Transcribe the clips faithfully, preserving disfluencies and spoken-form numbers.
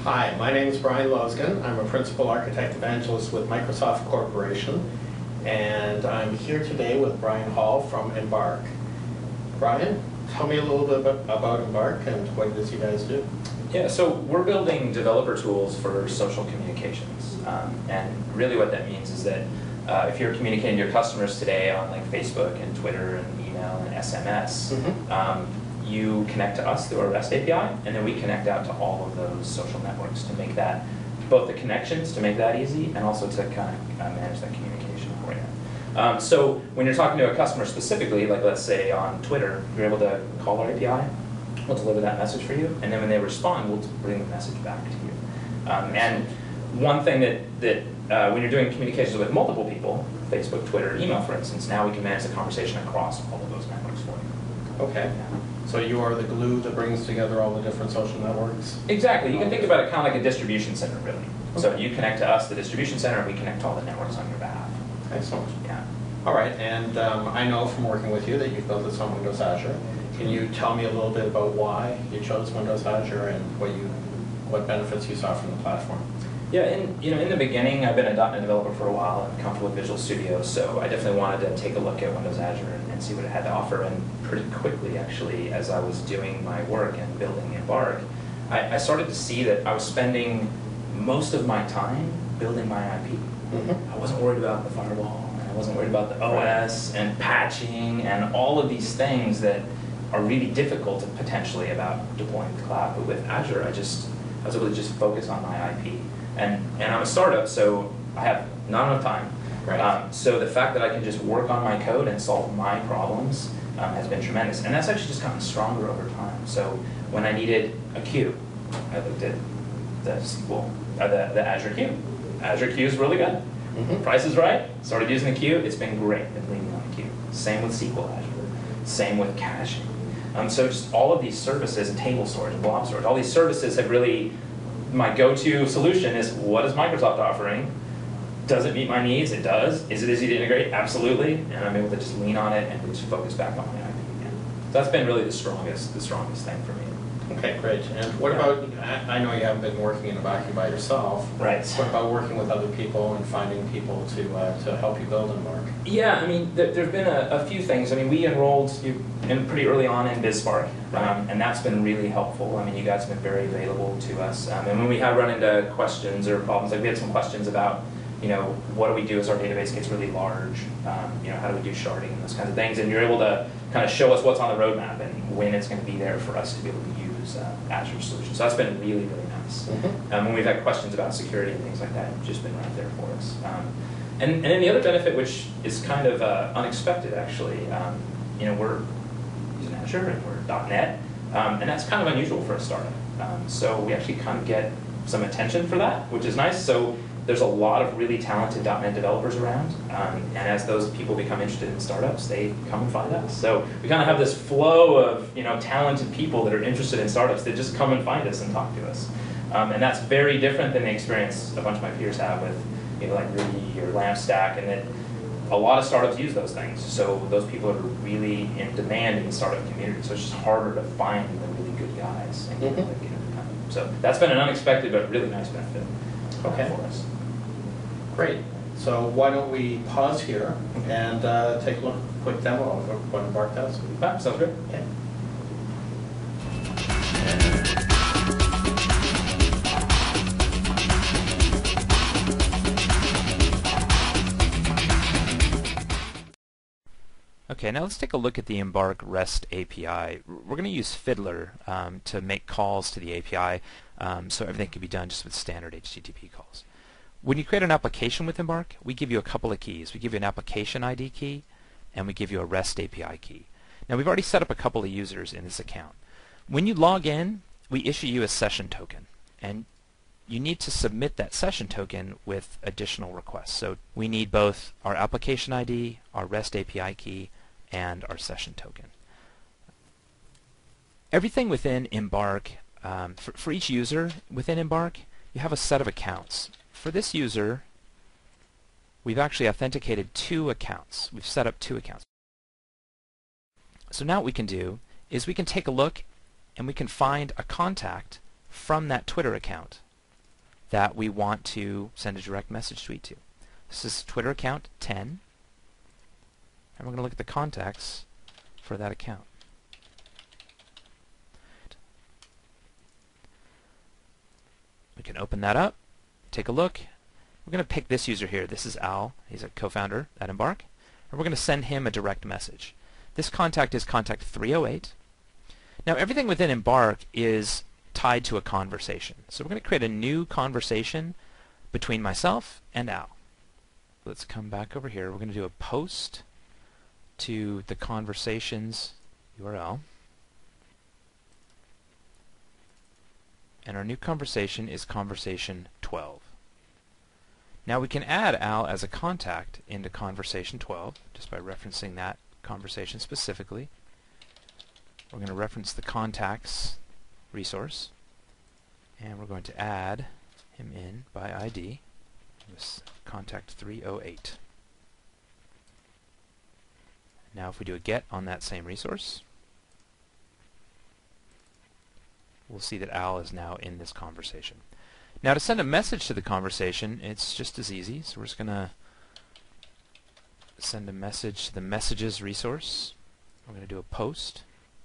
Hi, my name is Brian Losgen. I'm a Principal Architect Evangelist with Microsoft Corporation, and I'm here today with Brian Hall from Embark. Brian, tell me a little bit about, about Embark and what it is you guys do. Yeah, so we're building developer tools for social communications, um, and really what that means is that uh, if you're communicating to your customers today on like Facebook and Twitter and email and S M S, mm-hmm. um, you connect to us through our REST A P I, and then we connect out to all of those social networks to make that, both the connections to make that easy, and also to kind of uh, manage that communication for you. Um, so when you're talking to a customer specifically, like let's say on Twitter, you're able to call our A P I, we'll deliver that message for you, and then when they respond, we'll bring the message back to you. Um, and one thing that, that uh, when you're doing communications with multiple people, Facebook, Twitter, email for instance, now we can manage the conversation across all of those networks for you. Okay. Yeah. So you are the glue that brings together all the different social networks? Exactly. You can think about it kind of like a distribution center, really. Okay. So you connect to us, the distribution center, and we connect to all the networks on your behalf. Excellent. Yeah. All right, and um, I know from working with you that you've built this on Windows Azure. Can you tell me a little bit about why you chose Windows Azure and what you, what benefits you saw from the platform? Yeah, in, you know, in the beginning, I've been a .NET developer for a while. I'm comfortable with Visual Studio, so I definitely wanted to take a look at Windows Azure and, and see what it had to offer. And pretty quickly, actually, as I was doing my work and building Embark, I, I started to see that I was spending most of my time building my I P. Mm-hmm. I wasn't worried about the firewall, and I wasn't worried about the O S and patching and all of these things that are really difficult to potentially about deploying to the cloud. But with Azure, I just I was able to just focus on my I P. And, and I'm a startup, so I have not enough time. Right. Um, so the fact that I can just work on my code and solve my problems um, has been tremendous. And that's actually just gotten stronger over time. So when I needed a queue, I looked at the S Q L, uh, the, the Azure queue. Azure queue is really good. Mm-hmm. Price is right. Started using the queue. It's been great. Been leaning on the queue. Same with S Q L Azure. Same with caching. Um, so just all of these services, and table storage, and blob storage, all these services have really, my go-to solution is, what is Microsoft offering? Does it meet my needs? It does. Is it easy to integrate? Absolutely. And I'm able to just lean on it and just focus back on my I P again. So that's been really the strongest, the strongest thing for me. Okay, great. And what Yeah. about, I I know you haven't been working in a vacuum by yourself. Right. What about working with other people and finding people to uh, to help you build Embark? Yeah, I mean, there, there's been a, a few things. I mean, we enrolled you in pretty early on in BizSpark, um, and that's been really helpful. I mean, you guys have been very available to us. Um, and when we have run into questions or problems, like we had some questions about, you know, what do we do as our database gets really large? Um, you know, how do we do sharding and those kinds of things? And you're able to kind of show us what's on the roadmap and when it's going to be there for us to be able to use uh, Azure solutions. So that's been really, really nice. Mm-hmm. um, when we've had questions about security and things like that, it's just been right there for us. Um, and, and then the other benefit, which is kind of uh, unexpected actually, um, you know, we're using Azure and we're .NET, um, and that's kind of unusual for a startup. Um, so we actually kind of get some attention for that, which is nice. So there's a lot of really talented .NET developers around, um, and as those people become interested in startups, they come and find us. So we kind of have this flow of, you know, talented people that are interested in startups that just come and find us and talk to us. Um, and that's very different than the experience a bunch of my peers have with, you know, like Ruby or LampStack, and that a lot of startups use those things. So those people are really in demand in the startup community. So it's just harder to find the really good guys. And mm-hmm. like, you know, kind of, so that's been an unexpected but really nice benefit uh, okay. for us. Great. So why don't we pause here and uh, take a look, quick demo of what Embark does. Ah, sounds good. Okay. Okay, now let's take a look at the Embark REST A P I. We're going to use Fiddler um, to make calls to the A P I, um, so everything can be done just with standard H T T P calls. When you create an application with Embark, we give you a couple of keys. We give you an application I D key, and we give you a REST A P I key. Now we've already set up a couple of users in this account. When you log in, we issue you a session token, and you need to submit that session token with additional requests. So we need both our application I D, our REST A P I key, and our session token. Everything within Embark, um, for, for each user within Embark, you have a set of accounts. For this user, we've actually authenticated two accounts. We've set up two accounts. So now what we can do is we can take a look and we can find a contact from that Twitter account that we want to send a direct message tweet to. This is Twitter account ten, and we're going to look at the contacts for that account. We can open that up, take a look. We're going to pick this user here. This is Al. He's a co-founder at Embark. And we're going to send him a direct message. This contact is contact three oh eight. Now everything within Embark is tied to a conversation. So we're going to create a new conversation between myself and Al. Let's come back over here. We're going to do a post to the conversations U R L. And our new conversation is conversation twelve. Now we can add Al as a contact into conversation twelve just by referencing that conversation specifically. We're going to reference the contacts resource, and we're going to add him in by I D. This contact three oh eight. Now if we do a get on that same resource, we'll see that Al is now in this conversation. Now to send a message to the conversation, it's just as easy. So we're just going to send a message to the messages resource. We're going to do a post.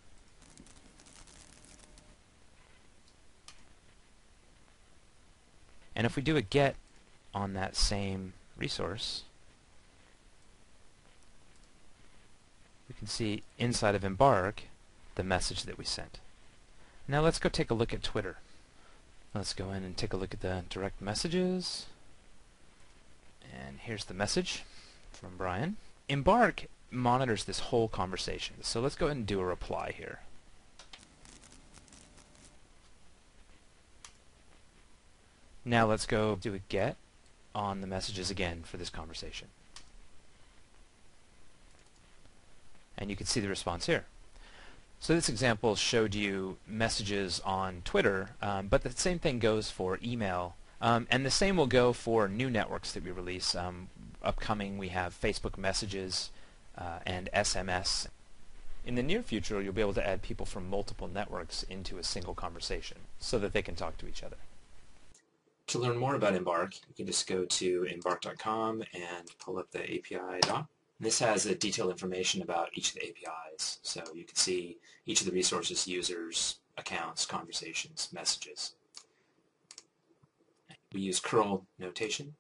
And if we do a get on that same resource, we can see inside of Embark the message that we sent. Now let's go take a look at Twitter. Let's go in and take a look at the direct messages. And here's the message from Brian. Embark monitors this whole conversation. So let's go ahead and do a reply here. Now let's go do a get on the messages again for this conversation. And you can see the response here. So this example showed you messages on Twitter, um, but the same thing goes for email. Um, and the same will go for new networks that we release. Um, upcoming we have Facebook Messages uh, and S M S. In the near future you'll be able to add people from multiple networks into a single conversation so that they can talk to each other. To learn more about Embark, you can just go to embark dot com and pull up the A P I doc. This has a detailed information about each of the A P Is, so you can see each of the resources, users, accounts, conversations, messages. We use curl notation,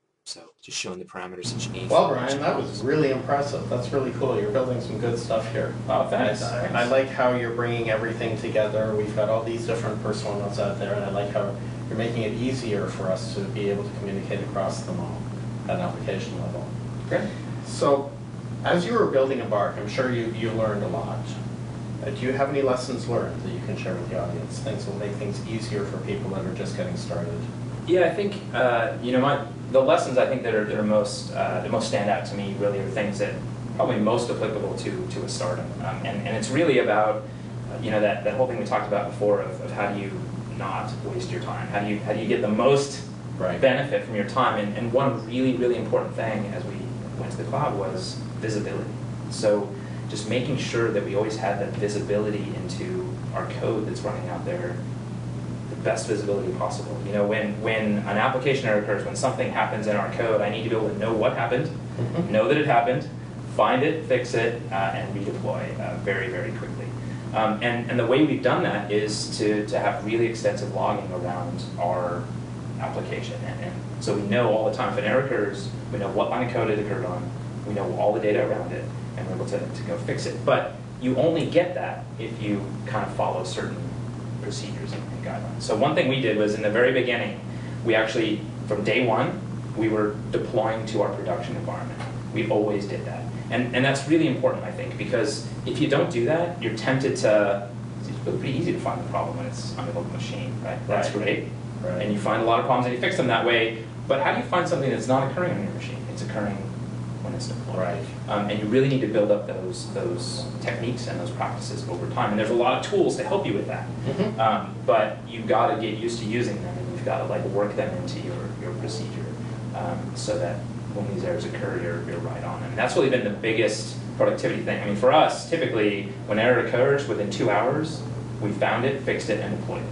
so just showing the parameters that you need. Well, Brian, that was really impressive. That's really cool. You're building some good stuff here. Oh, thanks. I, thanks. I like how you're bringing everything together. We've got all these different personas out there, and I like how you're making it easier for us to be able to communicate across them all at an application level. Great. So, as you were building Embark, I'm sure you, you learned a lot. Uh, do you have any lessons learned that you can share with the audience? Things that will make things easier for people that are just getting started. Yeah, I think uh, you know my the lessons I think that are, that are most uh, that most stand out to me really are things that probably most applicable to to a startup, um, and and it's really about uh, you know that that whole thing we talked about before of, of how do you not waste your time? How do you how do you get the most Right. benefit from your time? And, and one really really important thing as we went to the cloud was visibility. So just making sure that we always had that visibility into our code that's running out there, the best visibility possible. You know, when, when an application error occurs, when something happens in our code, I need to be able to know what happened, mm-hmm. know that it happened, find it, fix it, uh, and redeploy uh, very, very quickly. Um, and, and the way we've done that is to, to have really extensive logging around our application. And, and so we know all the time if an error occurs, we know what line of code it occurred on, we know all the data around it, and we're able to, to go fix it. But you only get that if you kind of follow certain procedures and, and guidelines. So one thing we did was in the very beginning, we actually, from day one, we were deploying to our production environment. We always did that. And, and that's really important, I think, because if you don't do that, you're tempted to, it's really pretty easy to find the problem when it's on a local machine, right? That's Right. great. Right. And you find a lot of problems and you fix them that way. But how do you find something that's not occurring on your machine? It's occurring when it's deployed. Right. Um, and you really need to build up those those techniques and those practices over time. And there's a lot of tools to help you with that. Mm-hmm. Um, but you've got to get used to using them, and you've got to like work them into your, your procedure um, so that when these errors occur, you're, you're right on them. And that's really been the biggest productivity thing. I mean, for us, typically, when error occurs, within two hours, we found it, fixed it, and deployed it.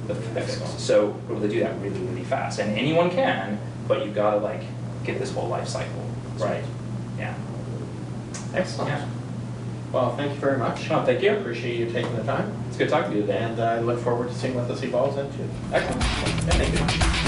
the, the fix. Excellent. So we're able to do that really, really fast. And anyone can, but you've got to like get this whole life cycle. Right. Yeah. Excellent. Yeah. Well, thank you very much. Oh, thank you. I appreciate you taking the time, It's good talking to you today. and I look forward to seeing what this evolves into. Excellent. Yeah, thank you.